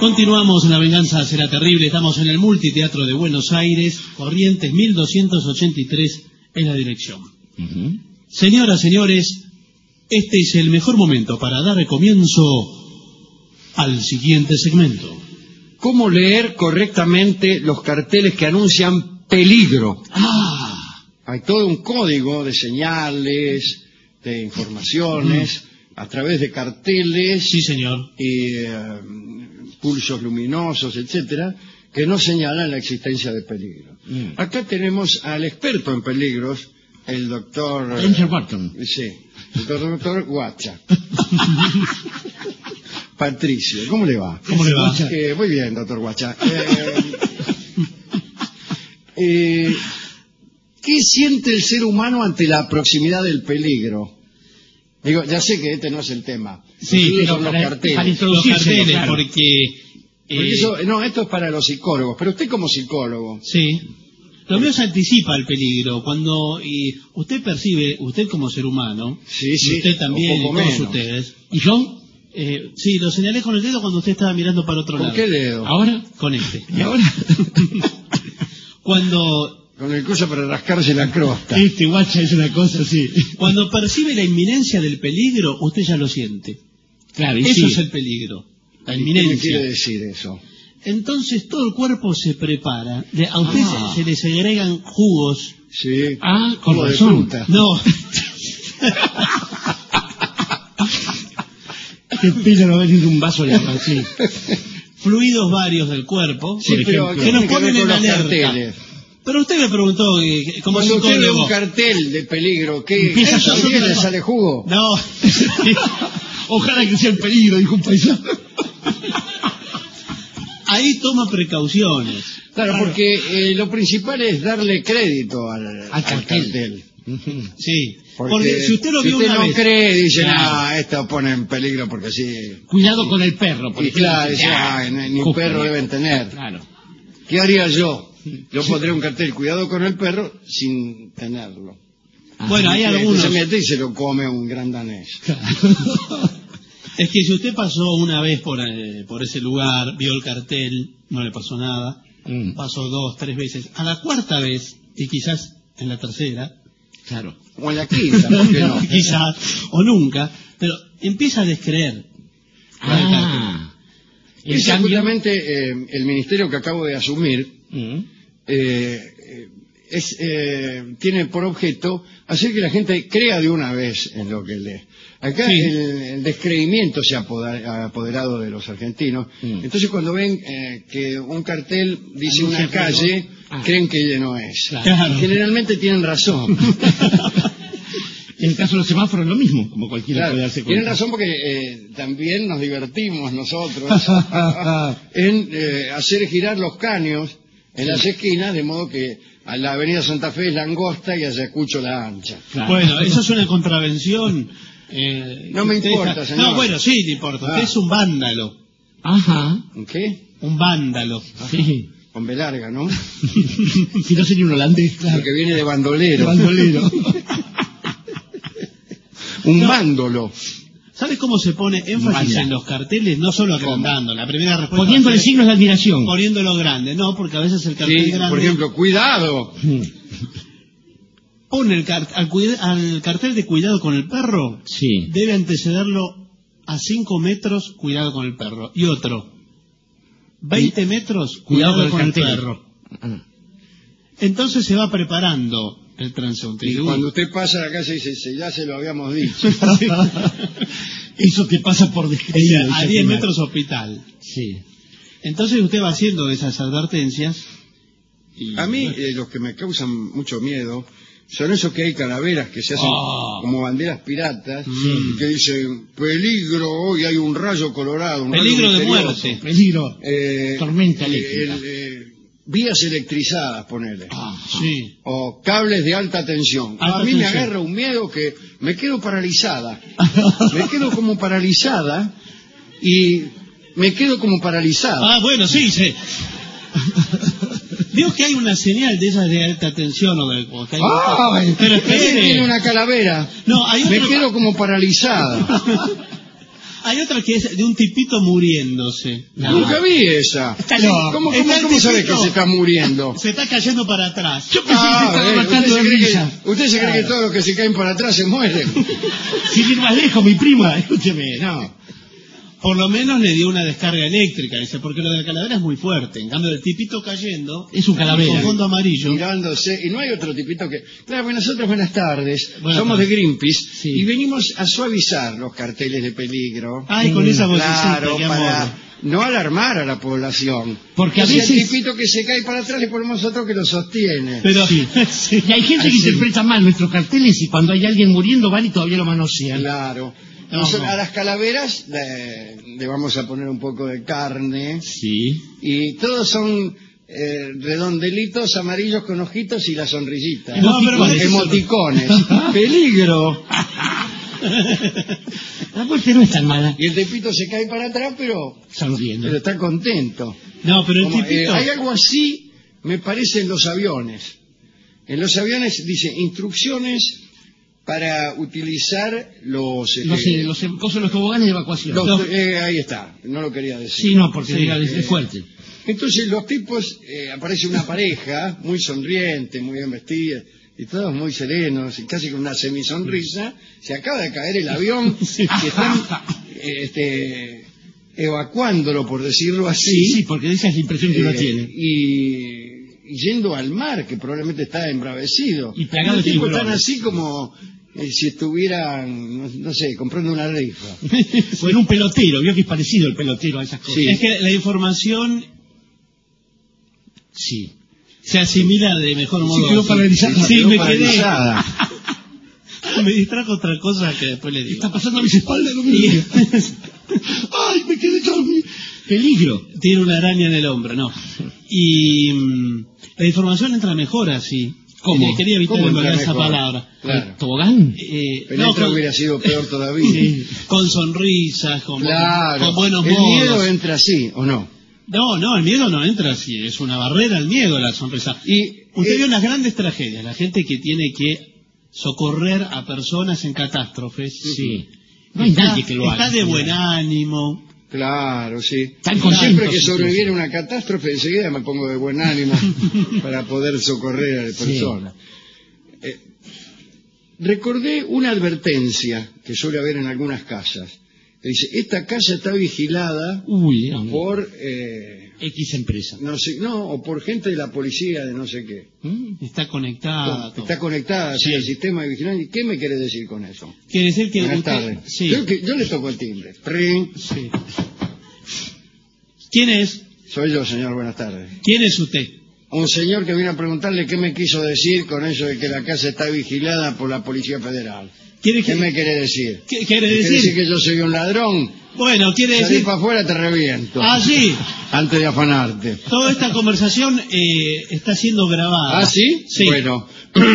Continuamos en La Venganza Será Terrible. Estamos en el Multiteatro de Buenos Aires, Corrientes 1283 en la dirección. Señoras, señores, este es el mejor momento para dar comienzo al siguiente segmento. ¿Cómo leer correctamente los carteles que anuncian peligro? Hay todo un código de señales, de informaciones, a través de carteles. Sí, señor. Y pulsos luminosos, etcétera, que no señalan la existencia de peligro. Acá tenemos al experto en peligros, el doctor... Ranger Barton. Sí, el doctor Guacha. Patricio, ¿cómo le va? ¿Cómo le va? Muy bien, doctor Guacha. ¿Qué siente el ser humano ante la proximidad del peligro? Digo, ya sé que este no es el tema. Sí, pero los carteles. Los carteles, claro. Porque eso, no, esto es para los psicólogos, pero usted como psicólogo... Sí. Lo mío se anticipa el peligro. Cuando usted percibe, usted como ser humano, sí, y usted también, y todos ustedes, ¿y yo? Sí, lo señalé con el dedo cuando usted estaba mirando para otro lado. ¿Con qué dedo? ¿Ahora? Con este. ¿Y ahora? Con el coso para rascarse la crosta. Guacha, es una cosa así. Cuando percibe la inminencia del peligro, usted ya lo siente. Claro, y eso sí. es el peligro, la inminencia. ¿Qué quiere decir eso? Entonces todo el cuerpo se prepara. A usted se le segregan jugos. Sí. Con jugo de razón. fruta. No. Qué pena no venir un vaso de agua, sí. Fluidos varios del cuerpo, Sí, pero que nos tiene ponen ver en con los alerta. carteles. Pero usted me preguntó, como Cuando usted ve psicólogo. un cartel de peligro, ¿qué? Empieza ¿Eso a también subir. le sale jugo? No. Ojalá que sea el peligro, dijo un paisano. Ahí toma precauciones. Claro, porque lo principal es darle crédito al cartel. Sí. Porque si usted lo vio si usted una no vez. cree, dice, Claro. esto pone en peligro porque así... Cuidado con el perro. Y claro, dice, ni perro deben tener. Claro. ¿Qué haría yo? Yo pondría un cartel, cuidado con el perro, sin tenerlo. Bueno, hay algunos. Se mete y se lo come un gran danés. Es que si usted pasó una vez por ese lugar, vio el cartel, no le pasó nada, pasó 2, 3 veces, a la cuarta vez, y quizás en la tercera, Claro. O en la quinta, ¿por qué no? quizás, o nunca, pero empieza a descreer. Es justamente el ministerio que acabo de asumir, tiene por objeto hacer que la gente crea de una vez en lo que lee. Acá Sí. el descreimiento se ha apoderado de los argentinos. Entonces cuando ven que un cartel dice una calle, creen que no es. Claro. Generalmente tienen razón. En el caso de los semáforos lo mismo, como cualquiera Claro, puede darse cuenta. tienen razón porque también nos divertimos nosotros en hacer girar los caños en las esquinas, de modo que a la avenida Santa Fe es la angosta y a Ayacucho la ancha. Claro. Bueno, eso es una contravención. No me Usted importa, señor. No, bueno, sí, le importa. Usted es un vándalo. Ajá. ¿Qué? Un vándalo. Sí. Con B larga, ¿no? Si no sería un holandés, claro. Porque viene de bandolero. Bandolero. Un vándolo. ¿Sabes cómo se pone énfasis Vaya. en los carteles? No solo agrandando. La primera respuesta. Poniéndole signos de admiración. Poniéndolo grande. No, porque a veces el cartel Sí, grande. por ejemplo, cuidado. Pone al cartel de cuidado con el perro. Sí. Debe antecederlo a 5 metros, cuidado con el perro. Y otro. 20 metros, cuidado con el perro. Entonces se va preparando el transeúnte. Y cuando usted pasa a la calle dice, ya se lo habíamos dicho. Eso te pasa por descreído. A 10 metros hospital. Sí. Entonces usted va haciendo esas advertencias. Y, A mí, los que me causan mucho miedo son esos que hay calaveras que se hacen como banderas piratas, que dicen, peligro, hoy hay un rayo colorado. Un peligro rayo de misterioso. muerte. Peligro. Tormenta el- eléctrica. vías electrizadas, ponele. Sí. O cables de alta tensión. Alta A mí me tensión. agarra un miedo que me quedo paralizada. Me quedo como paralizada y me quedo como paralizada. Ah, bueno, sí, sí. Digo que hay una señal de esas de alta tensión o de... o que hay- pero Ese espere. tiene una calavera. No, hay Me otro- quedo como paralizada. Hay otra que es de un tipito muriéndose. Nunca vi esa. Está loco. ¿Cómo Está el sabes tipito. que se está muriendo? Se está cayendo para atrás. Yo pensé que se estaba matando de risa. ¿Usted se cree que todos los que se caen para atrás se mueren? Sin ir más lejos, mi prima, escúcheme, no. Por lo menos le dio una descarga eléctrica, dice, porque lo de la calavera es muy fuerte. En cambio, el tipito cayendo, Es un calavera. con fondo amarillo. Mirándose, y no hay otro tipito que... Claro, pues nosotros buenas tardes, Buenas somos tardes. de Greenpeace, Sí. y venimos a suavizar los carteles de peligro. Ay, con esa vocecita, Claro, qué para amor. no alarmar a la población. Porque a Entonces, veces- el tipito que se cae para atrás le ponemos otro que lo sostiene. Pero, Sí. sí. Y hay gente que Así. interpreta mal nuestros carteles y cuando hay alguien muriendo van y todavía lo manosean. Claro. No, Nosotros, no. a las calaveras le vamos a poner un poco de carne, Sí. y todos son redondelitos amarillos con ojitos y la sonrisita. No, pero Emoticones. Emoticones. Peligro. La muerte no es tan mala. Y el tipito se cae para atrás, pero Sonriendo. está contento. No, pero el Como, tipito... hay algo así, me parece, en los aviones. En los aviones dice instrucciones para utilizar los... Los toboganes de evacuación. ahí está, no lo quería decir. Sí, no, porque Sí, diga, es fuerte. Entonces los tipos, aparece una pareja muy sonriente, muy bien vestida, y todos muy serenos, y casi con una semisonrisa. Se acaba de caer el avión, Sí. que están evacuándolo, por decirlo así. Sí, porque esa es la impresión que uno tiene. Y yendo al mar, que probablemente está embravecido. Y plagado Los de tipos tiburones. están así como si estuvieran, no sé, comprando una rifa. O en un pelotero, vio que es parecido el pelotero a esas cosas. Sí. Es que la información Sí. se asimila de mejor modo. quedó paralizada. Sí, Quedó me quedé. paralizada. Me distrajo otra cosa que después le digo. Está pasando a mis espaldas lo mismo. Ay, me quedé dormido. Peligro. Tiene una araña en el hombro, no. Y la información entra mejor así. ¿Cómo? Quería evitar ¿Cómo emplear entra esa mejor? palabra. Claro. ¿Tobogán? Penetra con, hubiera sido peor todavía. con sonrisas, con Claro. buenos El modos. miedo entra así, ¿o no? No, el miedo no entra así. Es una barrera el miedo, la sonrisa. Y Usted vio las grandes tragedias, la gente que tiene que socorrer a personas en catástrofes. Sí. No hay nadie que lo haga. Está de buen ánimo. claro, sí. Tan Siempre contentos, que sí, sobreviene una catástrofe, enseguida me pongo de buen ánimo para poder socorrer a la persona. Recordé una advertencia que suele haber en algunas casas. Que dice, esta casa está vigilada Uy, Dios mío. por, X empresa. o por gente de la policía de no sé qué. Está conectado. Está conectada Sí. al sistema de vigilancia. ¿Qué me quiere decir con eso? Quiere decir que Buenas usted... tardes. Sí, Yo le toco el timbre. Pring. sí. ¿Quién es? Soy yo, señor. Buenas tardes. ¿Quién es usted? Un señor que viene a preguntarle qué me quiso decir con eso de que la casa está vigilada por la Policía Federal. ¿Quiere ¿Qué que... me quiere decir? ¿Qué quiere ¿Quiere decir? decir que yo soy un ladrón? Bueno, quiere Salí decir... para afuera, te reviento. Ah, sí. Antes de afanarte. Toda esta conversación está siendo grabada. ¿Ah, sí? Sí. Bueno.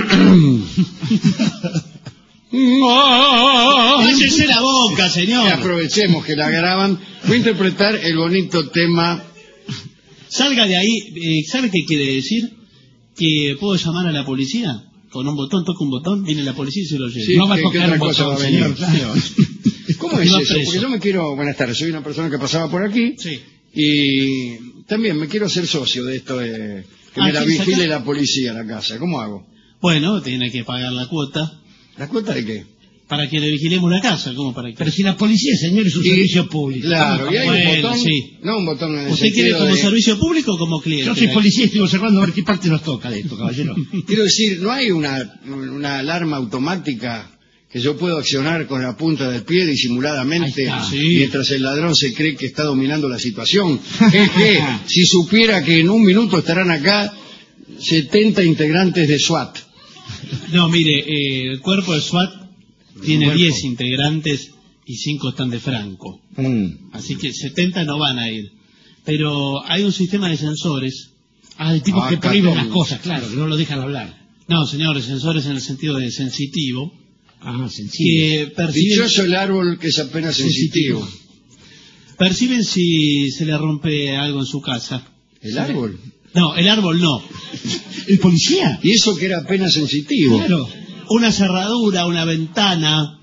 Cállese la boca, señor. Aprovechemos que la graban. Voy a interpretar el bonito tema. Salga de ahí. ¿Sabe qué quiere decir? Que puedo llamar a la policía. Con un botón, toco un botón, viene la policía y se lo lleva. Sí, No va a ¿qué tocar otra un cosa botón, va a venir? señor, claro. ¿Cómo es Va eso? preso. Porque yo me quiero... Buenas tardes, soy una persona que pasaba por aquí. Sí. Y también me quiero hacer socio de esto de que me la ¿quién saca? vigile la policía la casa. ¿Cómo hago? Bueno, tiene que pagar la cuota ¿La cuota de qué? para que le vigilemos la casa. ¿Cómo para que? Pero si la policía, señor, es un Y- servicio público. Claro, y hay Bueno, un botón. sí. No un botón en el ¿Usted quiere sentido como de- servicio público o como cliente? Yo soy policía y estoy observando a ver qué parte nos toca de esto, caballero. Quiero decir, no hay una alarma automática que yo puedo accionar con la punta del pie disimuladamente Ahí está. Sí. mientras el ladrón se cree que está dominando la situación. Jeje, si supiera que en un minuto estarán acá 70 integrantes de SWAT. No, mire, el cuerpo de SWAT tiene Cuerpo. 10 integrantes y 5 están de Franco. Así que 70 no van a ir. Pero hay un sistema de sensores. Ah, de tipos Ah, que prohíben las 14. cosas, claro, que no lo dejan hablar. No, señores, sensores en el sentido de sensitivo. Ah, sencillo. Que perciben, Dichoso el árbol que es apenas sensitivo. perciben si se le rompe algo en su casa. ¿El árbol? No, el árbol no. ¿El policía? Y eso que era apenas sensitivo. Claro. Una cerradura, una ventana,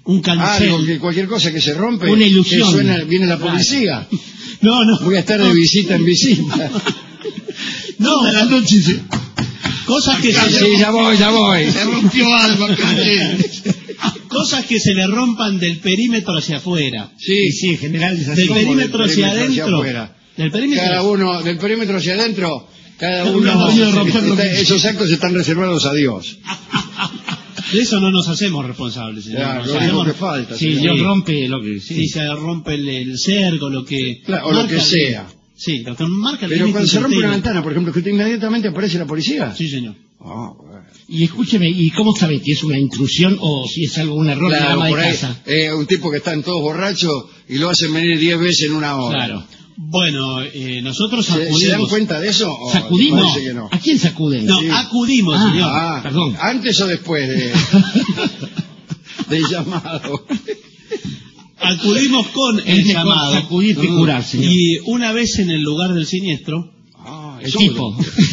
un cancel. Algo que cualquier cosa que se rompe, una ilusión. Viene la policía. No, no. Voy a estar de visita en visita. No, a la noche. Cosas que Sí, ya voy. Se rompió algo acá. Cosas que se le rompan del perímetro hacia afuera. Sí, sí, en general es así. Del perímetro hacia adentro. Del perímetro. Del perímetro hacia adentro, cada Cada uno. uno Esos actos están reservados a Dios. De eso no nos hacemos responsables, señor. Claro, Nos lo único hacemos- que falta. Sí, señor. Dios rompe lo que... Si se rompe el cerco, lo que... Claro, o lo marca que el- sea. Sí, lo que marca el Pero límite cuando se rompe una certero. ventana, por ejemplo, que usted inmediatamente aparece la policía. Sí, señor. Ah, bueno. Y escúcheme, ¿y cómo sabe que es una intrusión o si es algo, un error de Claro, ama de por ahí, casa? un tipo que están todos borrachos y lo hacen venir 10 veces en una hora. Claro. Bueno, nosotros ¿Se dan acudimos... cuenta de eso? o ¿Sacudimos? parece que no? ¿A quién sacuden? No, Sí. acudimos, Ah, señor. Ah, Perdón. ¿antes o después del llamado? Acudimos con Es el mejor llamado. sacudir que curar, señor. Y una vez en el lugar del siniestro, Ah, El eso tipo.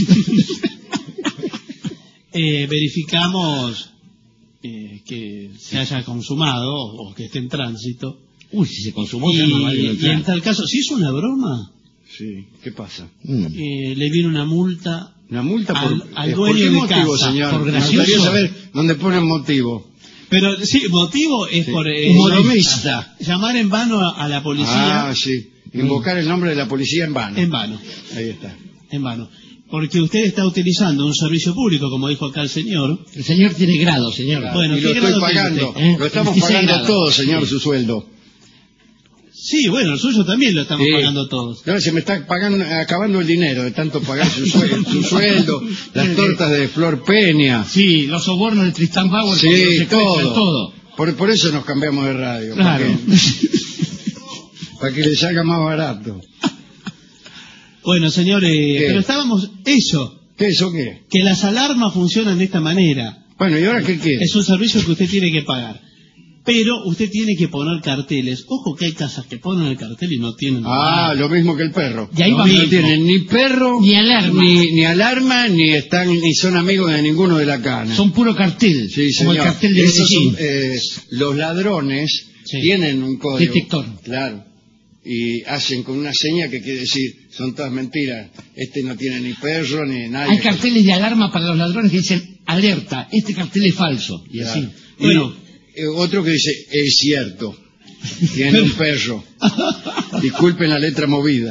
verificamos que se haya consumado o que esté en tránsito. Uy, si se consumó, ya no vale Y entrar. en tal caso, si es una broma, Sí, ¿qué pasa? le viene una multa. ¿Una multa por, Al ¿por dueño qué de motivo, casa, señor? por Me gracioso. gustaría saber dónde ponen motivo. Pero sí, motivo es por Humorista. llamar en vano a la policía. Ah, sí. Invocar el nombre de la policía en vano. En vano, Ahí está. en vano. Porque usted está utilizando un servicio público, como dijo acá el señor. El señor tiene grado, señor. Bueno, y ¿qué lo estoy grado tiene pagando. usted? Lo estamos 16 pagando grados. todos, señor, su sueldo. Sí, bueno, el suyo también lo estamos Sí. pagando todos. No, se me está acabando el dinero de tanto pagar su sueldo, las tortas de Flor Peña. Sí, los sobornos de Tristán Bauer. Sí, cuando se todo. cuentan todo. Por eso nos cambiamos de radio. Claro. Para que le salga más barato. Bueno, señores, ¿Qué? pero estábamos... Eso, ¿Qué eso qué? que las alarmas funcionan de esta manera. Bueno, ¿y ahora qué quiere? Es un servicio que usted tiene que pagar. Pero usted tiene que poner carteles. Ojo que hay casas que ponen el cartel y no tienen... Ah, lo mismo que el perro. Y ahí no, va no mismo. tienen ni perro, Ni alarma. ni alarma, ni son amigos de ninguno de la cana. Son puro cartel. Sí, como señor. el cartel de Esos son, Medellín. los ladrones Sí. tienen un código. Detector. Claro. Y hacen con una seña que quiere decir, son todas mentiras. Este no tiene ni perro, ni nadie. Hay carteles de alarma para los ladrones que dicen, alerta, este cartel es falso. Y Claro. así. Y, Bueno. Otro que dice, es cierto. Tiene un perro. Disculpen la letra movida.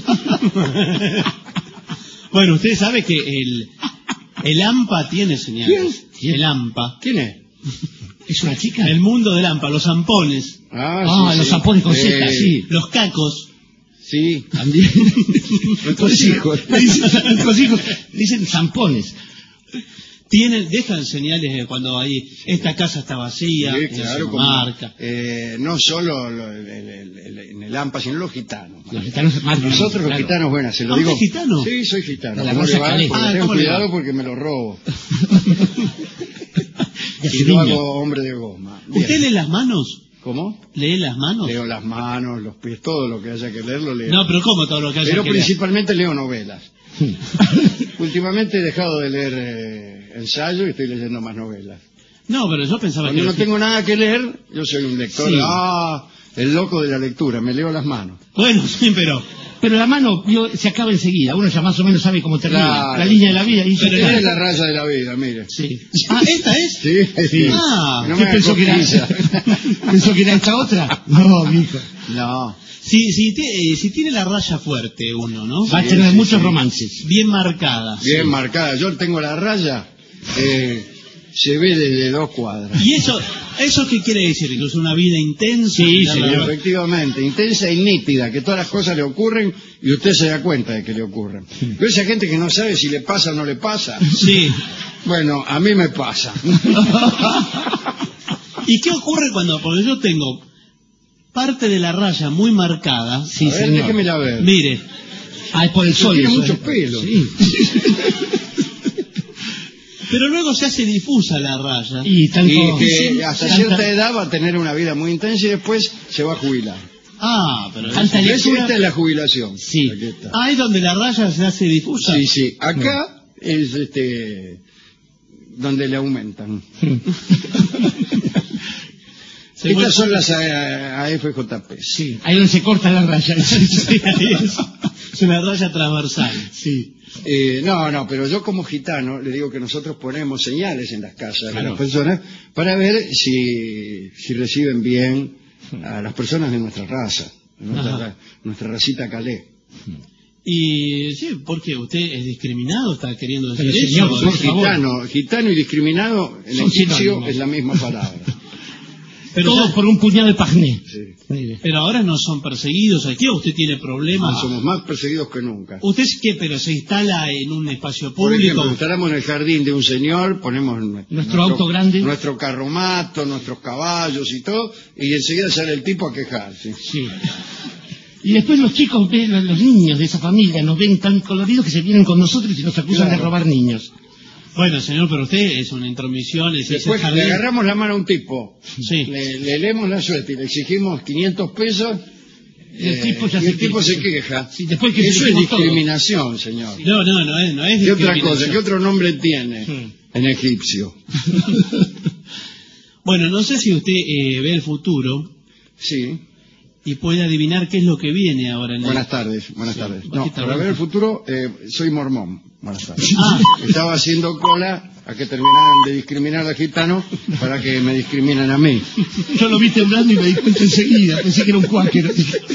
Bueno, usted sabe que el AMPA tiene señales. ¿Quién? El AMPA. ¿Quién es? ¿Es una chica? El mundo del AMPA, los zampones, Ah, los zampones con Z, sí. los cacos. Sí. También. Nuestros hijos. Nuestros hijos dicen zampones. Dejan señales de cuando ahí esta casa está vacía, Sí, es claro, una como, marca. no solo en el AMPA, sino los gitanos. Los gitanos marcan. Nosotros los claro. gitanos, bueno, se lo ¿Ah, digo. usted es gitano? Sí, soy gitano. De la ¿Cómo Rosa le va? Caleta. Porque Ah, tengo ¿cómo le va? cuidado porque me lo robo. De Y lo Sevilla. hago hombre de goma. Bien. ¿Usted lee las manos? ¿Cómo? ¿Lee las manos? Leo las manos, los pies, todo lo que haya que leer lo leo. No, pero ¿cómo todo lo que haya Pero que leer? principalmente leo novelas. Últimamente he dejado de leer ensayos y estoy leyendo más novelas. No, pero yo pensaba Cuando que... no tengo nada que leer, yo soy un lector. Sí. El loco de la lectura, me leo las manos. Bueno, sí, pero... Pero la mano se acaba enseguida. Uno ya más o menos sabe cómo termina. Claro. La línea de la vida. Y Pero Esta es la raya de la vida, mire. Sí. Ah, ¿esta es? Sí, sí. Ah, no ¿Qué me hagas pensó que era? cosquillas. ¿Pensó que era esta otra? No, mijo. No. Si tiene la raya fuerte uno, ¿no? Va a tener muchos romances. Bien marcada. Bien marcada. Yo tengo la raya, se ve desde 2 cuadras. ¿Y eso qué quiere decir? ¿Que es una vida intensa? Sí, Ya señor. la- Efectivamente, intensa y nítida, que todas las cosas le ocurren y usted se da cuenta de que le ocurren. Pero esa gente que no sabe si le pasa o no le pasa, Sí. bueno, a mí me pasa. ¿Y qué ocurre porque yo tengo parte de la raya muy marcada? Sí, A ver, señor. déjemela ver. Mire, Ah, es por el sol. Tiene eso, muchos ¿eh? pelos. Sí. pero luego se hace difusa la raya. Y tanto... Y que hasta tanta- cierta edad va a tener una vida muy intensa y después se va a jubilar. Ah, pero... Tanta eso- lectura- Esta es la jubilación. Sí. Aquí está. Ah, es donde la raya se hace difusa. Sí, sí. Acá es donde le aumentan. Estas son las AFJP. Sí, ahí donde se corta la raya. Sí, ahí es una raya transversal. Sí. No, pero yo como gitano le digo que nosotros ponemos señales en las casas de Claro. las personas para ver si reciben bien a las personas de nuestra raza, nuestra racita calé. Y sí, ¿por qué? ¿Usted es discriminado? ¿Está queriendo decir Pero, eso? señor, ¿O por es- favor. Gitano y discriminado en Son egipcio sinónimos. es la misma palabra. Pero, Todo ya- por un puñado de pagné. Sí. Mire. pero ahora no son perseguidos aquí, ¿o usted tiene problemas? Somos más perseguidos que nunca. ¿Usted es qué? ¿Pero se instala en un espacio Por público? ejemplo, instalamos en el jardín de un señor, ponemos Nuestro auto grande. nuestro carromato, nuestros caballos y todo, y enseguida sale el tipo a quejarse. Sí. Y después los chicos ven, los niños de esa familia nos ven tan coloridos que se vienen con nosotros y nos acusan Claro. de robar niños. Bueno, señor, pero usted es una intromisión. Es Después ese le jardín. agarramos la mano a un tipo, Sí. le leemos la suerte y le exigimos 500 pesos, Y el tipo ya y se el tipo queja. se queja. Sí, después que Eso es dijimos todo. discriminación, señor. No, no es ¿Qué otra discriminación. cosa? ¿Qué otro nombre tiene Sí. en egipcio? Bueno, no sé si usted ve el futuro Sí. y puede adivinar qué es lo que viene ahora en el... Buenas tardes, buenas tardes. No, bajita, para bajita. ver el futuro, soy mormón. Buenas tardes. Ah. Estaba haciendo cola a que terminaran de discriminar a gitanos para que me discriminen a mí. Yo lo vi temblando y me di cuenta enseguida, pensé que era un cuáquero.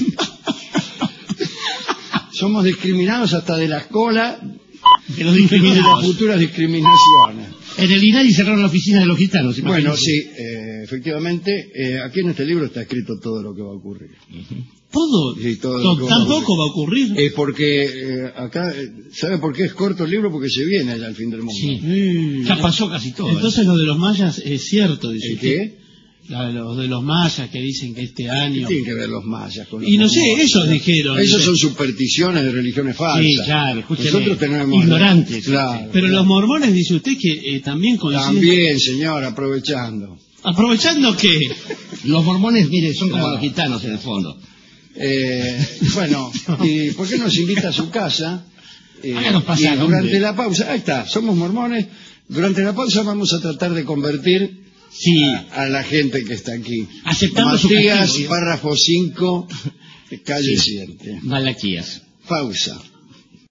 Somos discriminados hasta de las colas Que los de las discriminados. futuras discriminaciones. En el INADI cerraron la oficina de los gitanos. Bueno, imagínate. sí, efectivamente, aquí en este libro está escrito todo lo que va a ocurrir. ¿Todo? Sí, todo lo que va a ¿Tampoco va a ocurrir? Porque acá, ¿sabe por qué es corto el libro? Porque se viene ya el fin del mundo. Sí. Ya pasó casi todo. Entonces lo de los mayas es cierto, dice ¿El usted. qué? Los de los mayas que dicen que este ¿Qué año... tienen que ver los mayas con los Y no sé, mormones? ellos dijeron. Esos son supersticiones de religiones falsas. Sí, claro, escúcheme. Nosotros tenemos... Ignorantes. Claro. Pero los mormones, dice usted, que también coinciden... También, señor, aprovechando. Aprovechando que... Los mormones, mire, son como Claro. los gitanos en el fondo. Bueno, ¿y por qué nos invita a su casa? Háganos pasar, y durante hombre. la pausa, ahí está, somos mormones, durante la pausa vamos a tratar de convertir Sí. a la gente que está aquí. Aceptando su Matías, castigo. párrafo 5, calle 7. Malaquías. Pausa.